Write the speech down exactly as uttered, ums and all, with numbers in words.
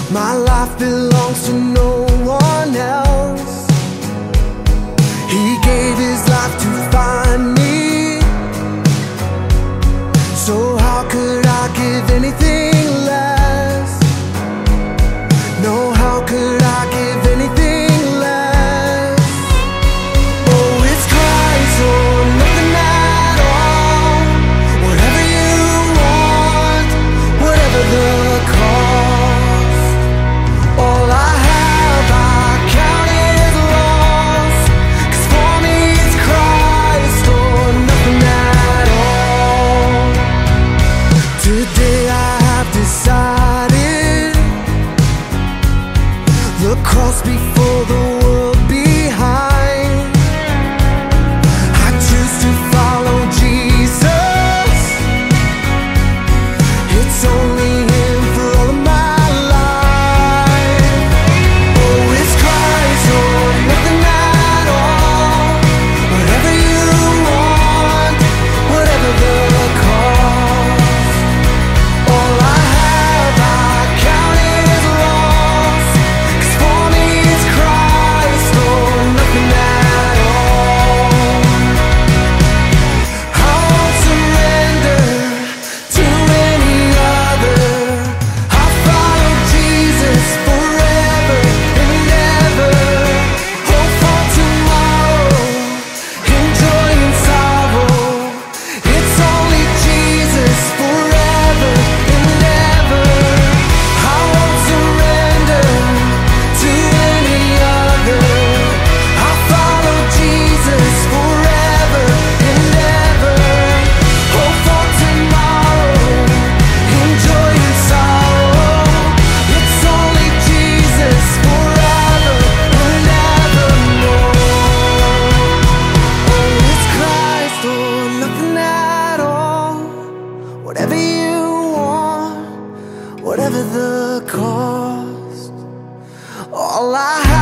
My life belongs to no one else. He gave his life to find me, so how could I give anything less? No, how could I give anything less? Oh, it's Christ or nothing at all. Whatever you want, whatever the cost. All I have I count as loss, 'cause for me it's Christ or nothing at all. Today I have decided, the cross before the world behind. I choose to follow Jesus. It's only him for all of my life. Oh, it's Christ or nothing at all. Whatever you want, whatever the cost. All I have I count as loss, 'cause for me it's Christ or nothing at all. I won't surrender to any other. I follow Jesus forever and ever. Hope for tomorrow, enjoy in sorrow. It's only Jesus forever and ever. I won't surrender to any other. I follow Jesus forever and ever. Hope for tomorrow, enjoy in sorrow. It's only Jesus forever and evermore. Oh, it's Christ or nothing at all. Whatever you want, whatever the cost. All I have